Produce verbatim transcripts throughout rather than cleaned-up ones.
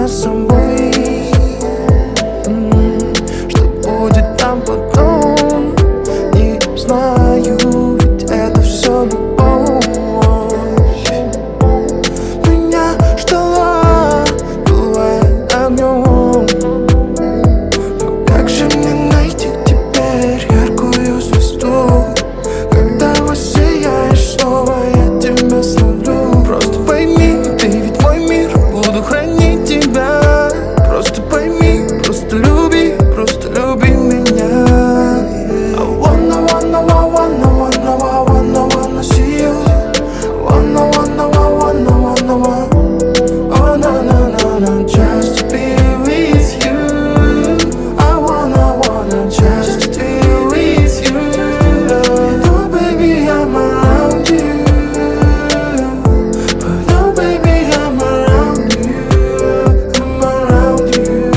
меня с собой. М-м, Что будет там потом, не знаю, ведь это все любовь. Меня ждала, была огнем. Но как же мне найти теперь яркую звезду, когда воссияешь снова, я тебя словлю? Просто пойми, ты ведь мой мир, буду хранить тебя. Просто пойми, просто люби, просто люби меня. I wanna, wanna, wanna, wanna, wanna, wanna see you. Wanna, wanna, wanna, wanna, wanna, oh na na na na, just to be with you. I wanna, wanna just be with you. Oh baby, I'm around you. But oh baby, I'm around you. I'm around you.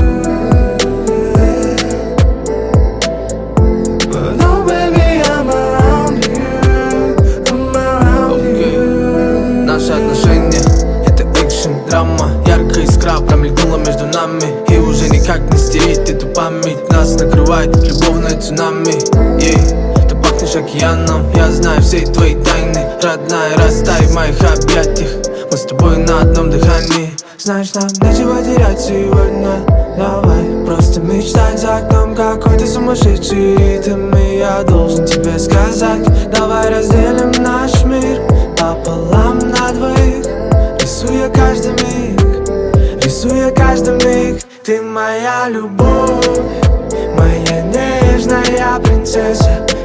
But oh baby, I'm around you. I'm around you. Наши отношения — это экшен, драма. Яркая искра промелькнула между нами, и уже никак не стереть эту память. Нас накрывает любовное цунами. Ей, ты пахнешь океаном, я знаю все твои тайны. Родная, растай в моих объятиях, мы с тобой на одном дыхании. Знаешь, нам нечего терять сегодня. Давай просто мечтать за окном какой-то сумасшедший ритм. И я должен тебе сказать: давай разделим наш мир пополам на двоих. Рисуя каждый миг, рисуя каждый миг. Ты моя любовь, моя нежная принцесса.